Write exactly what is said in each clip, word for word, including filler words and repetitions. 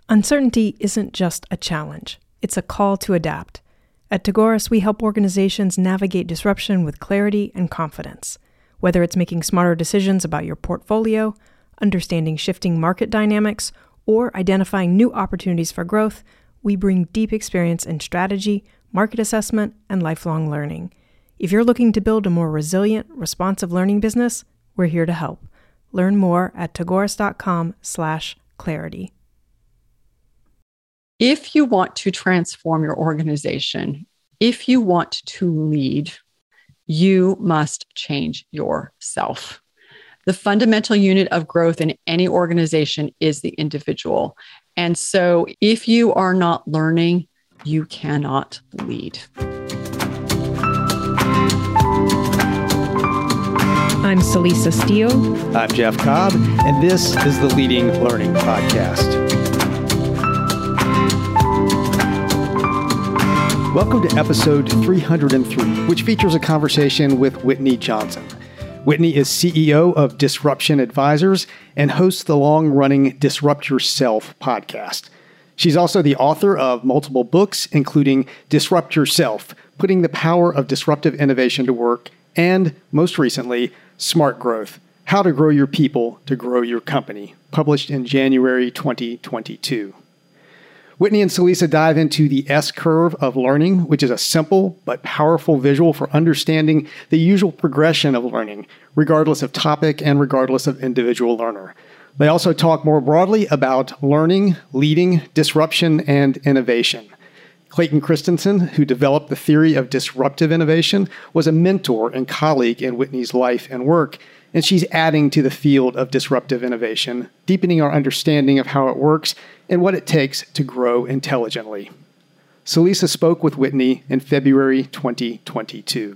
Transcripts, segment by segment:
Uncertainty isn't just a challenge, it's a call to adapt. At Tagoras, we help organizations navigate disruption with clarity and confidence. Whether it's making smarter decisions about your portfolio, understanding shifting market dynamics, or identifying new opportunities for growth, we bring deep experience in strategy, market assessment, and lifelong learning. If you're looking to build a more resilient, responsive learning business, we're here to help. Learn more at tagoras.com slash clarity. If you want to transform your organization, if you want to lead, you must change yourself. The fundamental unit of growth in any organization is the individual. And so if you are not learning, you cannot lead. I'm Celisa Steele. I'm Jeff Cobb, and this is the Leading Learning Podcast. Welcome to episode three hundred three, which features a conversation with Whitney Johnson. Whitney is C E O of Disruption Advisors and hosts the long-running Disrupt Yourself podcast. She's also the author of multiple books, including Disrupt Yourself, Putting the Power of Disruptive Innovation to Work, and, most recently, Smart Growth, How to Grow Your People to Grow Your Company, published in January twenty twenty-two. Whitney and Celisa dive into the S-curve of learning, which is a simple but powerful visual for understanding the usual progression of learning, regardless of topic and regardless of individual learner. They also talk more broadly about learning, leading, disruption, and innovation. Clayton Christensen, who developed the theory of disruptive innovation, was a mentor and colleague in Whitney's life and work, and she's adding to the field of disruptive innovation, deepening our understanding of how it works and what it takes to grow intelligently. Celisa spoke with Whitney in February twenty twenty-two.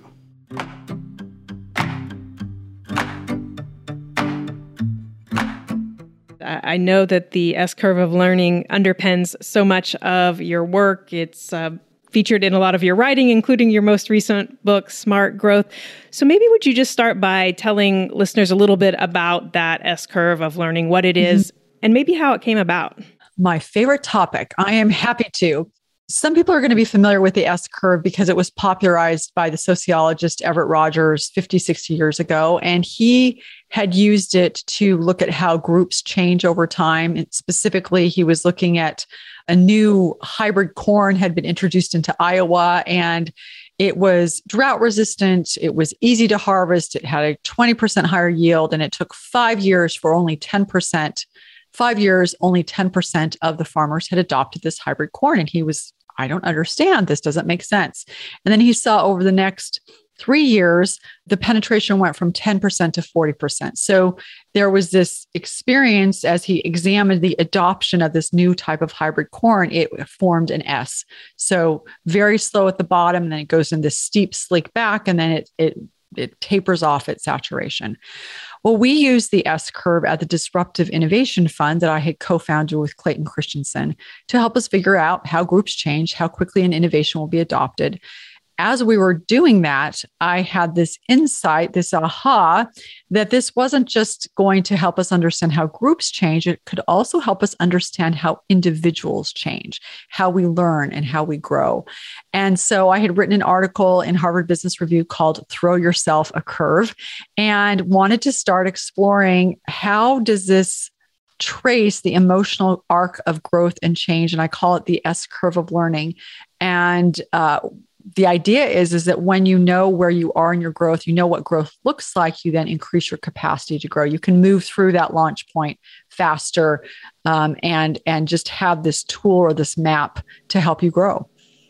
I know that the S-curve of learning underpins so much of your work. It's uh, featured in a lot of your writing, including your most recent book, Smart Growth. So maybe would you just start by telling listeners a little bit about that S-curve of learning, what it is, mm-hmm. and maybe how it came about? My favorite topic. I am happy to. Some people are going to be familiar with the S-curve because it was popularized by the sociologist Everett Rogers fifty, sixty years ago. And he had used it to look at how groups change over time. And specifically, he was looking at a new hybrid corn had been introduced into Iowa, and it was drought resistant. It was easy to harvest. It had a twenty percent higher yield, and it took five years for only ten percent. Five years, only ten percent of the farmers had adopted this hybrid corn. And he was, I don't understand. This doesn't make sense. And then he saw over the next three years, the penetration went from ten percent to forty percent. So there was this experience as he examined the adoption of this new type of hybrid corn, it formed an S. So very slow at the bottom, and then it goes in this steep, slick back, and then it, it, it tapers off at saturation. Well, we use the S-curve at the Disruptive Innovation Fund that I had co-founded with Clayton Christensen to help us figure out how groups change, how quickly an innovation will be adopted. As we were doing that, I had this insight, this aha, that this wasn't just going to help us understand how groups change, it could also help us understand how individuals change, how we learn and how we grow. And so I had written an article in Harvard Business Review called Throw Yourself a Curve, and wanted to start exploring how does this trace the emotional arc of growth and change. And I call it the S-curve of learning. And uh, the idea is, is that when you know where you are in your growth, you know what growth looks like, you then increase your capacity to grow. You can move through that launch point faster um, and, and just have this tool or this map to help you grow.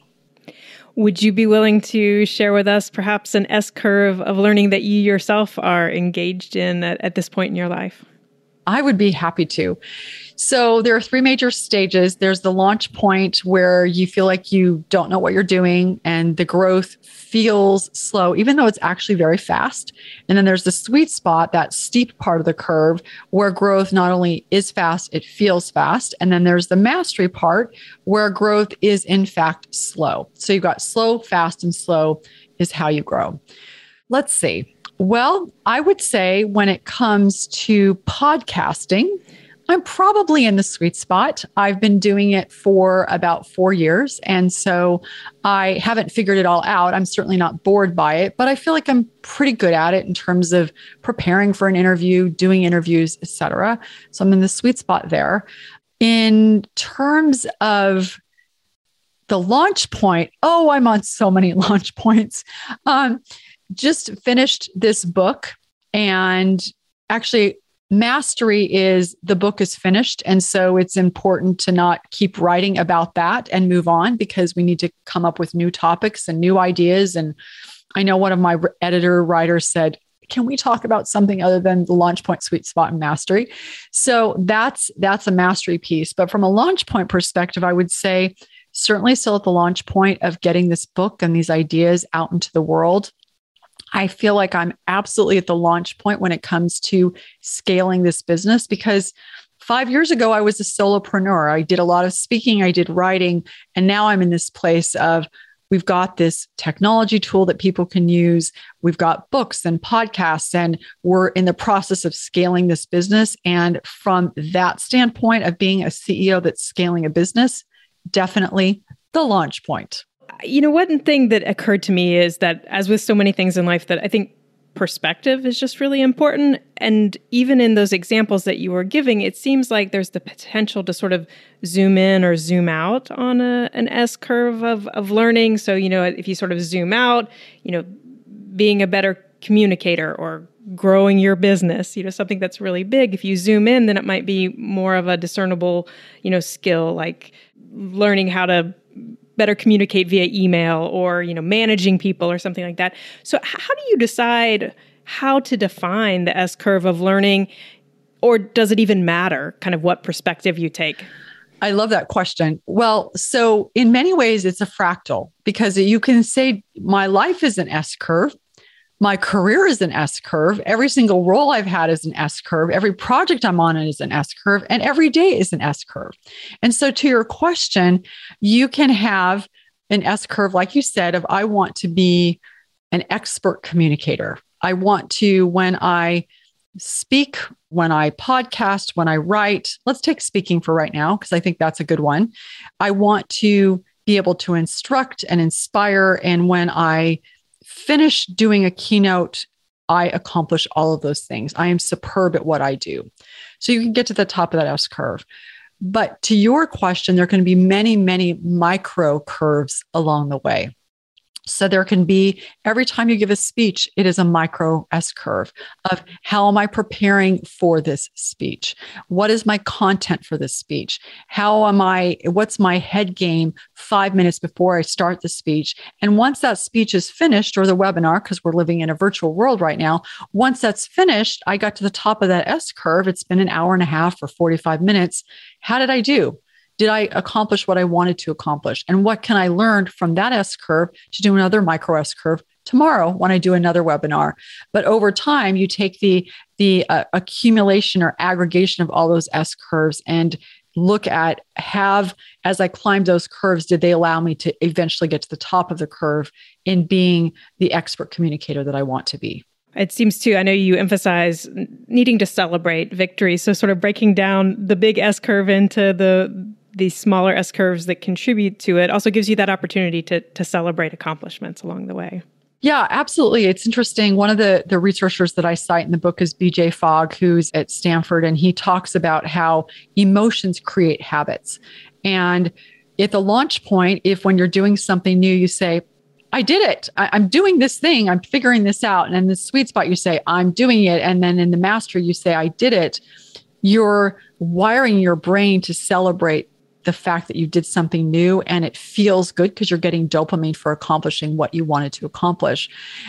Would you be willing to share with us perhaps an S-curve of learning that you yourself are engaged in at, at this point in your life? I would be happy to. So there are three major stages. There's the launch point where you feel like you don't know what you're doing and the growth feels slow, even though it's actually very fast. And then there's the sweet spot, that steep part of the curve where growth not only is fast, it feels fast. And then there's the mastery part where growth is in fact slow. So you've got slow, fast, and slow is how you grow. Let's see. Well, I would say when it comes to podcasting, I'm probably in the sweet spot. I've been doing it for about four years. And so I haven't figured it all out. I'm certainly not bored by it, but I feel like I'm pretty good at it in terms of preparing for an interview, doing interviews, et cetera. So I'm in the sweet spot there. In terms of the launch point, oh, I'm on so many launch points. Um, just finished this book, and actually mastery is the book is finished. And so it's important to not keep writing about that and move on, because we need to come up with new topics and new ideas. And I know one of my editor writers said, can we talk about something other than the launch point, sweet spot, and mastery? So that's, that's a mastery piece. But from a launch point perspective, I would say certainly still at the launch point of getting this book and these ideas out into the world. I feel like I'm absolutely at the launch point when it comes to scaling this business, because five years ago, I was a solopreneur. I did a lot of speaking, I did writing, and now I'm in this place of we've got this technology tool that people can use. We've got books and podcasts, and we're in the process of scaling this business. And from that standpoint of being a C E O that's scaling a business, definitely the launch point. You know, one thing that occurred to me is that, as with so many things in life, that I think perspective is just really important. And even in those examples that you were giving, it seems like there's the potential to sort of zoom in or zoom out on a, an S curve of, of learning. So, you know, if you sort of zoom out, you know, being a better communicator or growing your business, you know, something that's really big. If you zoom in, then it might be more of a discernible, you know, skill, like learning how to better communicate via email, or, you know, managing people or something like that. So how do you decide how to define the S curve of learning, or does it even matter kind of what perspective you take? I love that question. Well, so in many ways, it's a fractal, because you can say my life is an S curve. My career is an S curve. Every single role I've had is an S curve. Every project I'm on is an S curve, and every day is an S curve. And so to your question, you can have an S curve, like you said, of I want to be an expert communicator. I want to, when I speak, when I podcast, when I write, let's take speaking for right now, because I think that's a good one. I want to be able to instruct and inspire. And when I finish doing a keynote, I accomplish all of those things. I am superb at what I do. So you can get to the top of that S curve. But to your question, there can be many, many micro curves along the way. So there can be, every time you give a speech, it is a micro S curve of how am I preparing for this speech? What is my content for this speech? How am I, what's my head game five minutes before I start the speech? And once that speech is finished, or the webinar, because we're living in a virtual world right now, once that's finished, I got to the top of that S curve. It's been an hour and a half or forty-five minutes. How did I do? Did I accomplish what I wanted to accomplish? And what can I learn from that S curve to do another micro S curve tomorrow when I do another webinar? But over time, you take the, the uh, accumulation or aggregation of all those S curves and look at, have, as I climbed those curves, did they allow me to eventually get to the top of the curve in being the expert communicator that I want to be? It seems too, I know you emphasize needing to celebrate victory. So sort of breaking down the big S curve into the these smaller S curves that contribute to it also gives you that opportunity to to celebrate accomplishments along the way. Yeah, absolutely. It's interesting. One of the, the researchers that I cite in the book is B J Fogg, who's at Stanford, and he talks about how emotions create habits. And at the launch point, if when you're doing something new, you say, I did it. I, I'm doing this thing. I'm figuring this out. And in the sweet spot, you say, I'm doing it. And then in the mastery, you say, I did it. You're wiring your brain to celebrate the fact that you did something new, and it feels good because you're getting dopamine for accomplishing what you wanted to accomplish.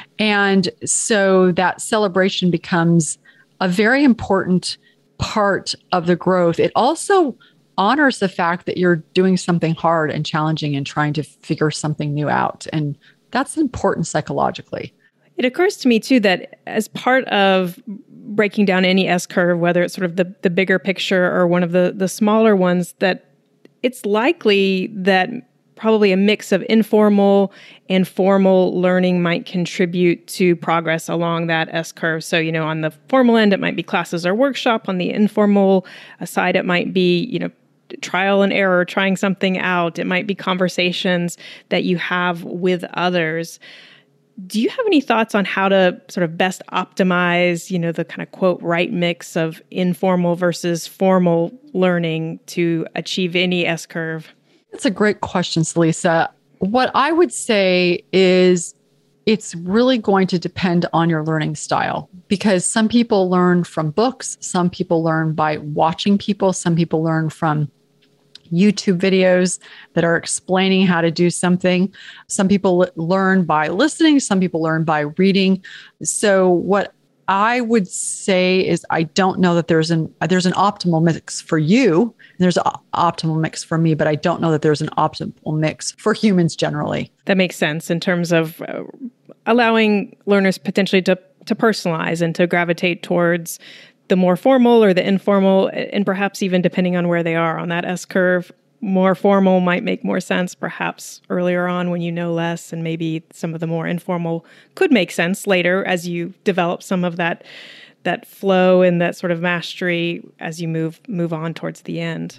And so that celebration becomes a very important part of the growth. It also honors the fact that you're doing something hard and challenging and trying to figure something new out. And that's important psychologically. It occurs to me too that as part of breaking down any S curve, whether it's sort of the, the bigger picture or one of the, the smaller ones, that it's likely that probably a mix of informal and formal learning might contribute to progress along that S-curve. So, you know, on the formal end, it might be classes or workshop. On the informal side, it might be, you know, trial and error, trying something out. It might be conversations that you have with others. Do you have any thoughts on how to sort of best optimize, you know, the kind of quote, right mix of informal versus formal learning to achieve any S-curve? That's a great question, Lisa. What I would say is it's really going to depend on your learning style, because some people learn from books, some people learn by watching people, some people learn from YouTube videos that are explaining how to do something. Some people learn by listening, some people learn by reading. So what I would say is I don't know that there's an there's an optimal mix for you. There's an optimal mix for me, but I don't know that there's an optimal mix for humans generally. That makes sense in terms of uh, allowing learners potentially to to personalize and to gravitate towards the more formal or the informal, and perhaps even depending on where they are on that S-curve. More formal might make more sense perhaps earlier on when you know less, and maybe some of the more informal could make sense later as you develop some of that that flow and that sort of mastery as you move move on towards the end.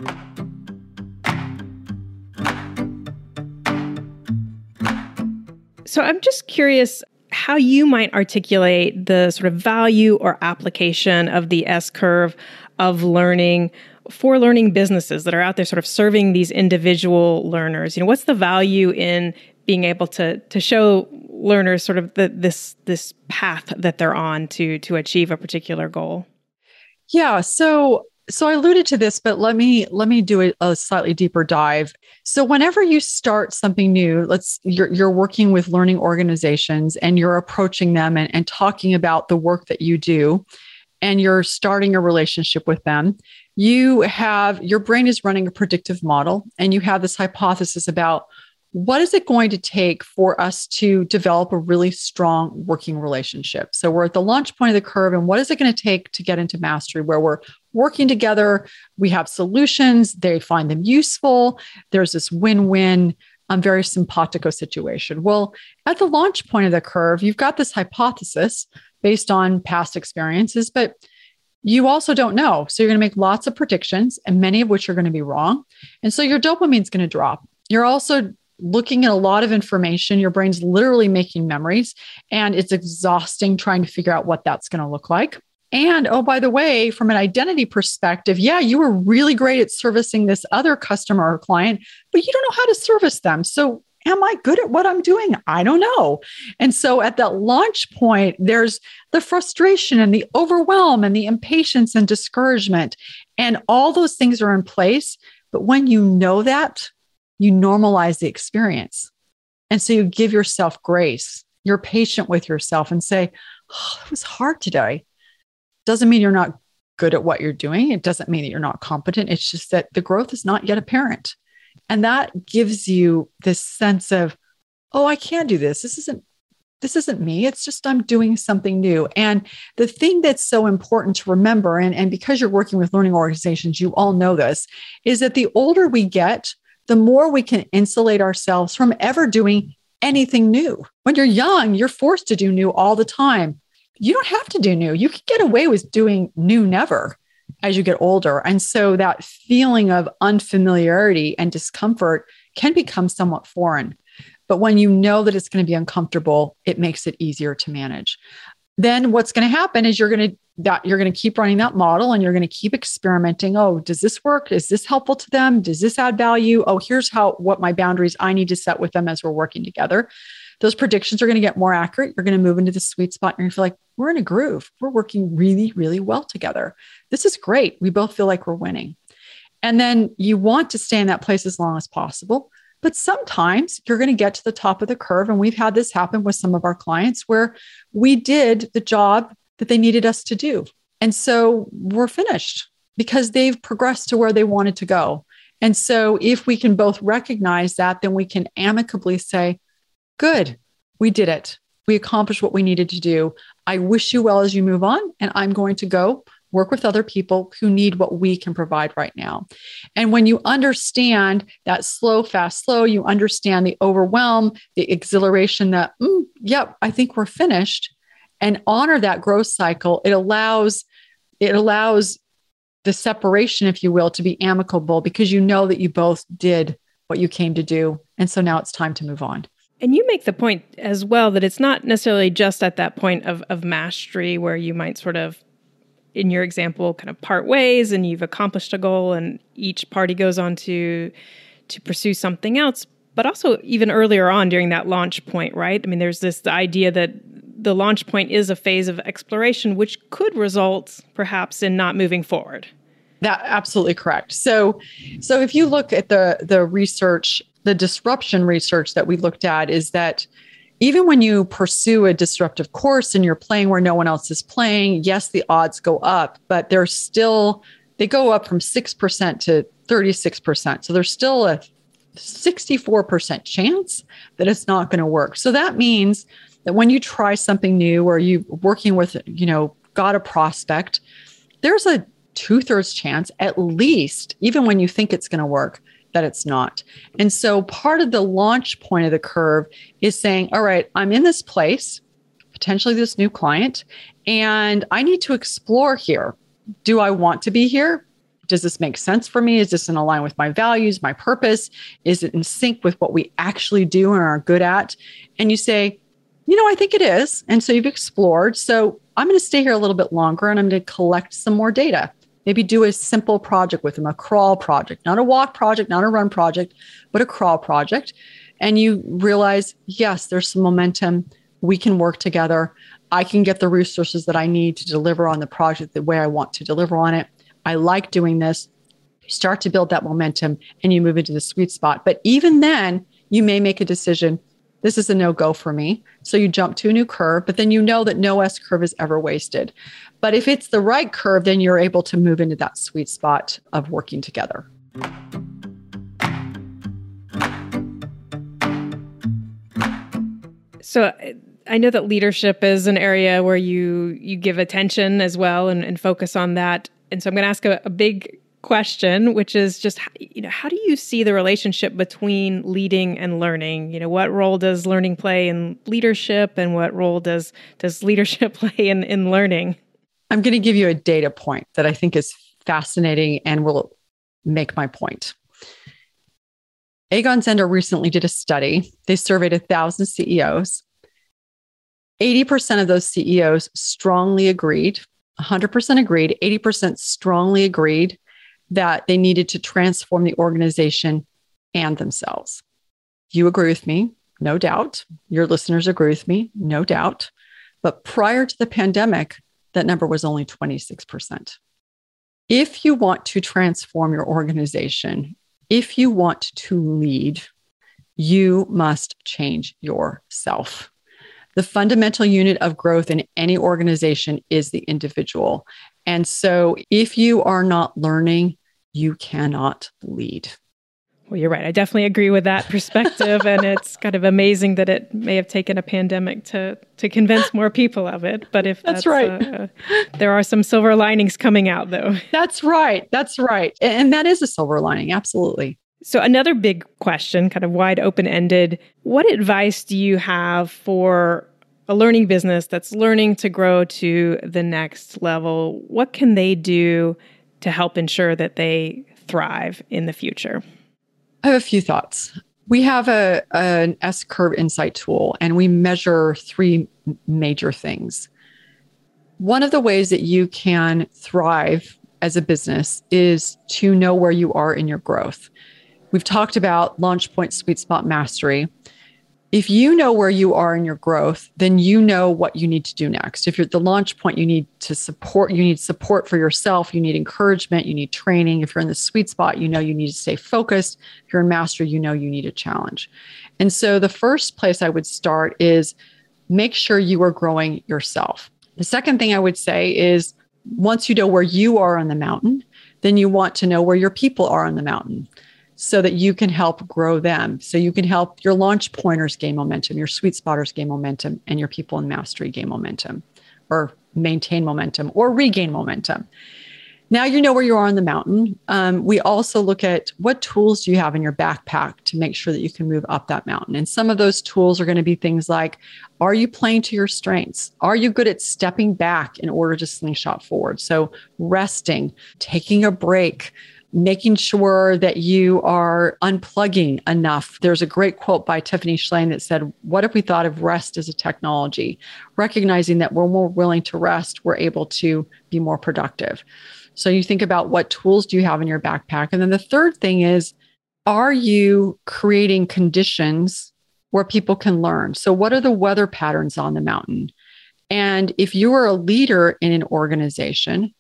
So I'm just curious how you might articulate the sort of value or application of the S-curve of learning for learning businesses that are out there sort of serving these individual learners. You know, what's the value in being able to to show learners sort of the, this this path that they're on to to achieve a particular goal? Yeah, so so I alluded to this, but let me let me do a, a slightly deeper dive. So whenever you start something new, let's you're you're working with learning organizations and you're approaching them and, and talking about the work that you do, and you're starting a relationship with them, you have your brain is running a predictive model, and you have this hypothesis about what is it going to take for us to develop a really strong working relationship. So we're at the launch point of the curve, and what is it going to take to get into mastery where we're working together? We have solutions, they find them useful. There's this win-win, um, very simpatico situation. Well, at the launch point of the curve, you've got this hypothesis based on past experiences, but you also don't know. So you're going to make lots of predictions, and many of which are going to be wrong. And so your dopamine is going to drop. You're also looking at a lot of information. Your brain's literally making memories, and it's exhausting trying to figure out what that's going to look like. And oh, by the way, from an identity perspective, yeah, you were really great at servicing this other customer or client, but you don't know how to service them. So am I good at what I'm doing? I don't know. And so at that launch point, there's the frustration and the overwhelm and the impatience and discouragement. And all those things are in place. But when you know that, you normalize the experience. And so you give yourself grace. You're patient with yourself and say, oh, it was hard today. Doesn't mean you're not good at what you're doing. It doesn't mean that you're not competent. It's just that the growth is not yet apparent. And that gives you this sense of, oh, I can do this. This isn't, this isn't me. It's just I'm doing something new. And the thing that's so important to remember, and, and because you're working with learning organizations, you all know this, is that the older we get, the more we can insulate ourselves from ever doing anything new. When you're young, you're forced to do new all the time. You don't have to do new. You can get away with doing new never as you get older. And so that feeling of unfamiliarity and discomfort can become somewhat foreign. But when you know that it's going to be uncomfortable, it makes it easier to manage. Then what's going to happen is you're going to that you're going to keep running that model, and you're going to keep experimenting. Oh, does this work? Is this helpful to them? Does this add value? Oh, here's how what my boundaries I need to set with them as we're working together. Those predictions are going to get more accurate. You're going to move into the sweet spot. You're going to feel like we're in a groove. We're working really, really well together. This is great. We both feel like we're winning. And then you want to stay in that place as long as possible. But sometimes you're going to get to the top of the curve. And we've had this happen with some of our clients where we did the job that they needed us to do. And so we're finished because they've progressed to where they wanted to go. And so if we can both recognize that, then we can amicably say, good, we did it. We accomplished what we needed to do. I wish you well as you move on, and I'm going to go work with other people who need what we can provide right now. And when you understand that slow, fast, slow, you understand the overwhelm, the exhilaration that, mm, yep, I think we're finished, and honor that growth cycle, it allows, it allows the separation, if you will, to be amicable because you know that you both did what you came to do. And so now it's time to move on. And you make the point as well that it's not necessarily just at that point of, of mastery where you might sort of, in your example, kind of part ways and you've accomplished a goal and each party goes on to, to pursue something else, but also even earlier on during that launch point, right? I mean, there's this the idea that the launch point is a phase of exploration, which could result perhaps in not moving forward. That absolutely correct. So, so if you look at the, the research, the disruption research that we looked at is that even when you pursue a disruptive course and you're playing where no one else is playing, yes, the odds go up, but they're still, they go up from six percent to thirty-six percent. So there's still a sixty-four percent chance that it's not going to work. So that means that when you try something new or you working with, you know, got a prospect, there's a two thirds chance at least, even when you think it's going to work, that it's not. And so part of the launch point of the curve is saying, all right, I'm in this place, potentially this new client, and I need to explore here. Do I want to be here? Does this make sense for me? Is this in line with my values, my purpose? Is it in sync with what we actually do and are good at? And you say, you know, I think it is. And so you've explored. So I'm going to stay here a little bit longer and I'm going to collect some more data. Maybe do a simple project with them, a crawl project, not a walk project, not a run project, but a crawl project. And you realize, yes, there's some momentum. We can work together. I can get the resources that I need to deliver on the project the way I want to deliver on it. I like doing this. You start to build that momentum and you move into the sweet spot. But even then, you may make a decision. This is a no-go for me. So you jump to a new curve, but then you know that no S curve is ever wasted. But if it's the right curve, then you're able to move into that sweet spot of working together. So I know that leadership is an area where you you give attention as well and, and focus on that. And so I'm going to ask a, a big question, which is just, you know, how do you see the relationship between leading and learning? You know, what role does learning play in leadership and what role does does leadership play in, in learning? I'm going to give you a data point that I think is fascinating and will make my point. Aegon Zender recently did a study. They surveyed one thousand C E Os. eighty percent of those C E Os strongly agreed, one hundred percent agreed, eighty percent strongly agreed that they needed to transform the organization and themselves. You agree with me, no doubt. Your listeners agree with me, no doubt. But prior to the pandemic, that number was only twenty-six percent. If you want to transform your organization, if you want to lead, you must change yourself. The fundamental unit of growth in any organization is the individual. And so if you are not learning, you cannot lead. Well, you're right. I definitely agree with that perspective. And it's kind of amazing that it may have taken a pandemic to to convince more people of it. But if that's, that's right, uh, there are some silver linings coming out, though. That's right. That's right. And that is a silver lining. Absolutely. So another big question, kind of wide open-ended. What advice do you have for a learning business that's learning to grow to the next level? What can they do to help ensure that they thrive in the future? I have a few thoughts. We have a an S-curve insight tool, and we measure three major things. One of the ways that you can thrive as a business is to know where you are in your growth. We've talked about launch point, sweet spot, mastery. If you know where you are in your growth, then you know what you need to do next. If you're at the launch point, you need to support, you need support for yourself, you need encouragement, you need training. If you're in the sweet spot, you know you need to stay focused. If you're in mastery, you know you need a challenge. And so the first place I would start is make sure you are growing yourself. The second thing I would say is once you know where you are on the mountain, then you want to know where your people are on the mountain, so that you can help grow them. So you can help your launch pointers gain momentum, your sweet spotters gain momentum, and your people in mastery gain momentum, or maintain momentum or regain momentum. Now you know where you are on the mountain. Um, we also look at what tools do you have in your backpack to make sure that you can move up that mountain. And some of those tools are going to be things like, are you playing to your strengths? Are you good at stepping back in order to slingshot forward? So resting, taking a break, making sure that you are unplugging enough. There's a great quote by Tiffany Shlain that said, what if we thought of rest as a technology? Recognizing that when we're willing to rest, we're able to be more productive. So you think about what tools do you have in your backpack? And then the third thing is, are you creating conditions where people can learn? So what are the weather patterns on the mountain? And if you are a leader in an organization,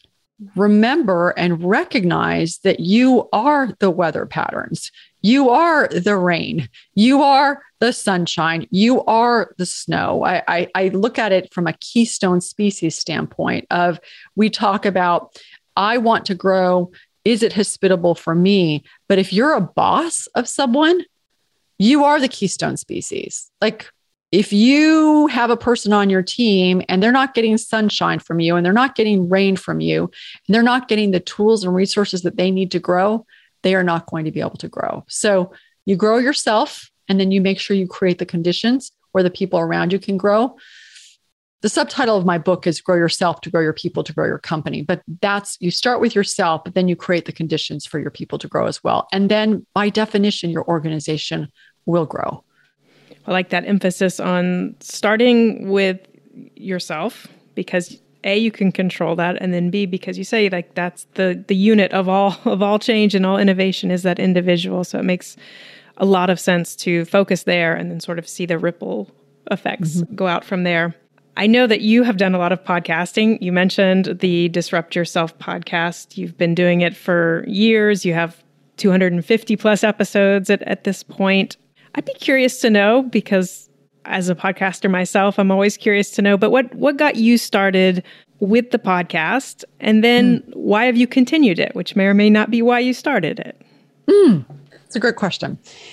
remember and recognize that you are the weather patterns. You are the rain. You are the sunshine. You are the snow. I, I, I look at it from a keystone species standpoint of, we talk about, I want to grow. Is it hospitable for me? But if you're a boss of someone, you are the keystone species. Like, if you have a person on your team and they're not getting sunshine from you and they're not getting rain from you, and they're not getting the tools and resources that they need to grow, they are not going to be able to grow. So you grow yourself, and then you make sure you create the conditions where the people around you can grow. The subtitle of my book is Grow Yourself to Grow Your People to Grow Your Company. But that's, you start with yourself, but then you create the conditions for your people to grow as well. And then by definition, your organization will grow. I like that emphasis on starting with yourself, because A, you can control that, and then B, because you say like that's the the unit of all of all change and all innovation is that individual. So it makes a lot of sense to focus there and then sort of see the ripple effects mm-hmm. go out from there. I know that you have done a lot of podcasting. You mentioned the Disrupt Yourself podcast. You've been doing it for years. You have two hundred fifty plus episodes at, at this point. I'd be curious to know, because as a podcaster myself, I'm always curious to know, but what, what got you started with the podcast? And then mm. why have you continued it, which may or may not be why you started it? Mm, that's a great question.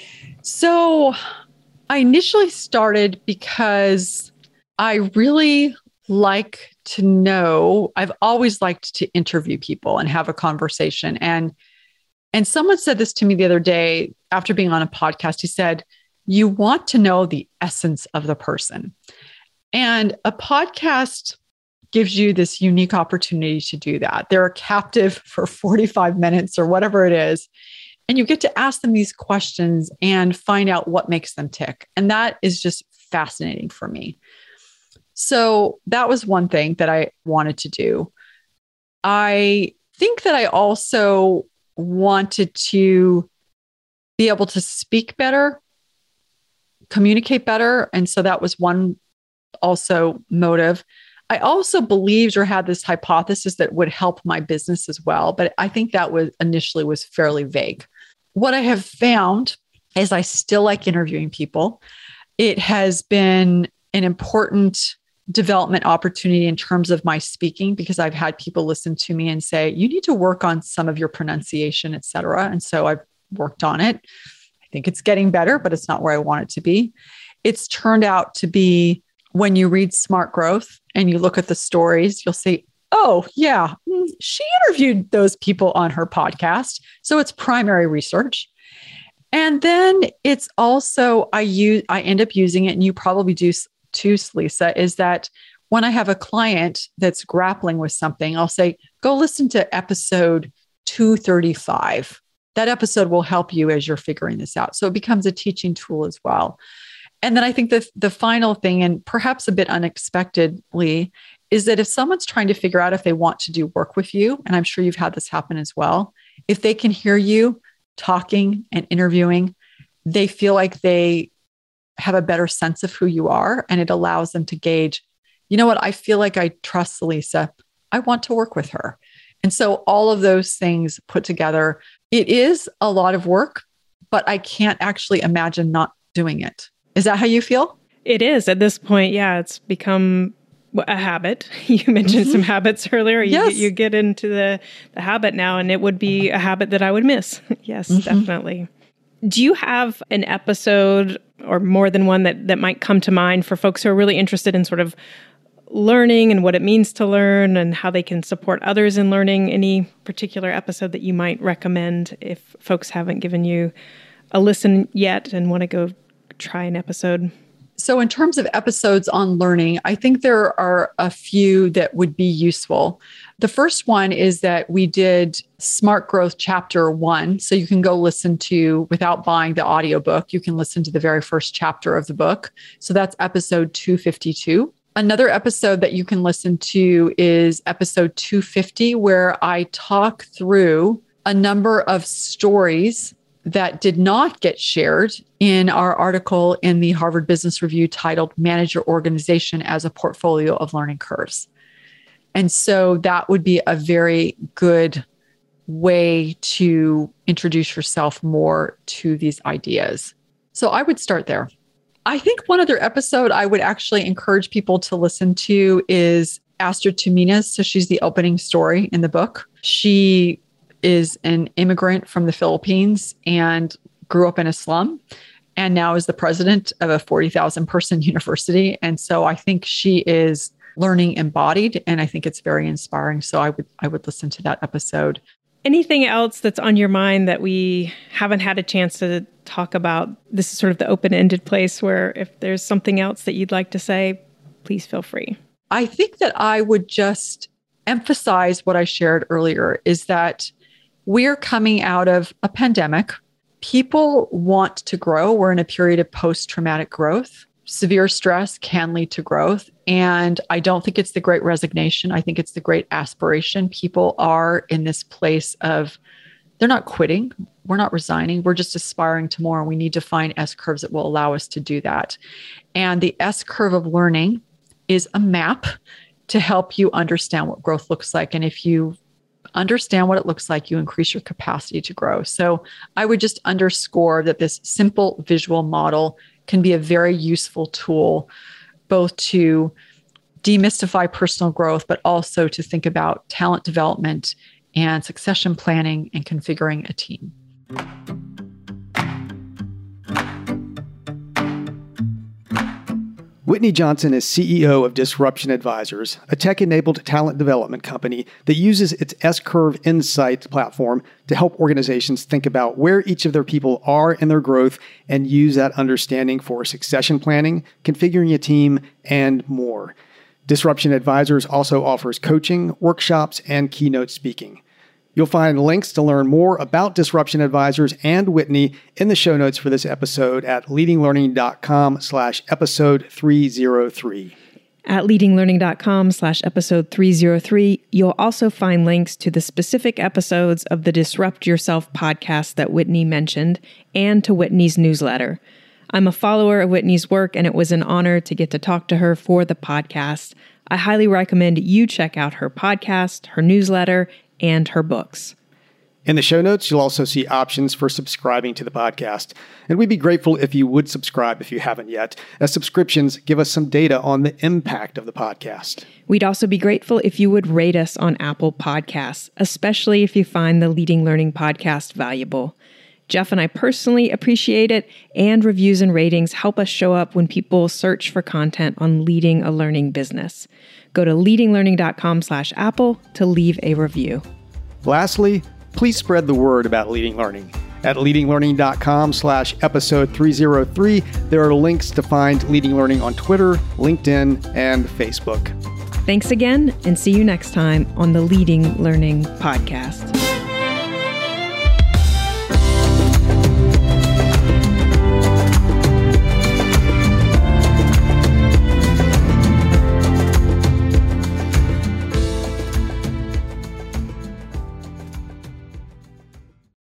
So I initially started because I really like to know, I've always liked to interview people and have a conversation. And And someone said this to me the other day after being on a podcast. He said, you want to know the essence of the person. And a podcast gives you this unique opportunity to do that. They're a captive for forty-five minutes or whatever it is. And you get to ask them these questions and find out what makes them tick. And that is just fascinating for me. So that was one thing that I wanted to do. I think that I also wanted to be able to speak better, communicate better. And so that was one also motive. I also believed or had this hypothesis that would help my business as well. But I think that was initially was fairly vague. What I have found is I still like interviewing people. It has been an important development opportunity in terms of my speaking, because I've had people listen to me and say, you need to work on some of your pronunciation, et cetera. And so I've worked on it. I think it's getting better, but it's not where I want it to be. It's turned out to be, when you read Smart Growth and you look at the stories, you'll see, oh yeah, she interviewed those people on her podcast. So it's primary research. And then it's also, I use, I end up using it, and you probably do too, Lisa, is that when I have a client that's grappling with something, I'll say, go listen to episode two thirty-five. That episode will help you as you're figuring this out. So it becomes a teaching tool as well. And then I think the, the final thing, and perhaps a bit unexpectedly, is that if someone's trying to figure out if they want to do work with you, and I'm sure you've had this happen as well, if they can hear you talking and interviewing, they feel like they have a better sense of who you are, and it allows them to gauge, you know what, I feel like I trust Lisa. I want to work with her. And so all of those things put together, it is a lot of work, but I can't actually imagine not doing it. Is that how you feel? It is at this point. Yeah, it's become a habit. You mentioned mm-hmm. some habits earlier. You, yes. you get into the, the habit now, and it would be a habit that I would miss. Yes, mm-hmm. definitely. Do you have an episode or more than one that, that might come to mind for folks who are really interested in sort of learning and what it means to learn and how they can support others in learning. Any particular episode that you might recommend if folks haven't given you a listen yet and want to go try an episode? So in terms of episodes on learning, I think there are a few that would be useful. The first one is that we did Smart Growth Chapter One. So you can go listen to, without buying the audiobook, you can listen to the very first chapter of the book. So that's episode two fifty-two. Another episode that you can listen to is episode two fifty, where I talk through a number of stories that did not get shared in our article in the Harvard Business Review titled Manage Your Organization as a Portfolio of Learning Curves. And so that would be a very good way to introduce yourself more to these ideas. So I would start there. I think one other episode I would actually encourage people to listen to is Astrid Tuminas. So she's the opening story in the book. She is an immigrant from the Philippines and grew up in a slum, and now is the president of a forty thousand person university. And so I think she is learning embodied, and I think it's very inspiring. So I would I would listen to that episode. Anything else that's on your mind that we haven't had a chance to talk about? This is sort of the open-ended place where if there's something else that you'd like to say, please feel free. I think that I would just emphasize what I shared earlier, is that we're coming out of a pandemic. People want to grow. We're in a period of post-traumatic growth. Severe stress can lead to growth. And I don't think it's the great resignation. I think it's the great aspiration. People are in this place of, they're not quitting. We're not resigning. We're just aspiring to more. And we need to find S-curves that will allow us to do that. And the S-curve of learning is a map to help you understand what growth looks like. And if you understand what it looks like, you increase your capacity to grow. So I would just underscore that this simple visual model can be a very useful tool, both to demystify personal growth, but also to think about talent development and succession planning and configuring a team. Whitney Johnson is C E O of Disruption Advisors, a tech-enabled talent development company that uses its S-Curve Insight platform to help organizations think about where each of their people are in their growth and use that understanding for succession planning, configuring a team, and more. Disruption Advisors also offers coaching, workshops, and keynote speaking. You'll find links to learn more about Disruption Advisors and Whitney in the show notes for this episode at leadinglearning.com slash episode 303. At leadinglearning.com slash episode 303, you'll also find links to the specific episodes of the Disrupt Yourself podcast that Whitney mentioned and to Whitney's newsletter. I'm a follower of Whitney's work, and it was an honor to get to talk to her for the podcast. I highly recommend you check out her podcast, her newsletter, and her books. In the show notes, you'll also see options for subscribing to the podcast. And we'd be grateful if you would subscribe if you haven't yet, as subscriptions give us some data on the impact of the podcast. We'd also be grateful if you would rate us on Apple Podcasts, especially if you find the Leading Learning podcast valuable. Jeff and I personally appreciate it, and reviews and ratings help us show up when people search for content on leading a learning business. Go to leadinglearning.com slash Apple to leave a review. Lastly, please spread the word about Leading Learning. At leadinglearning.com slash episode 303, there are links to find Leading Learning on Twitter, LinkedIn, and Facebook. Thanks again, and see you next time on the Leading Learning podcast.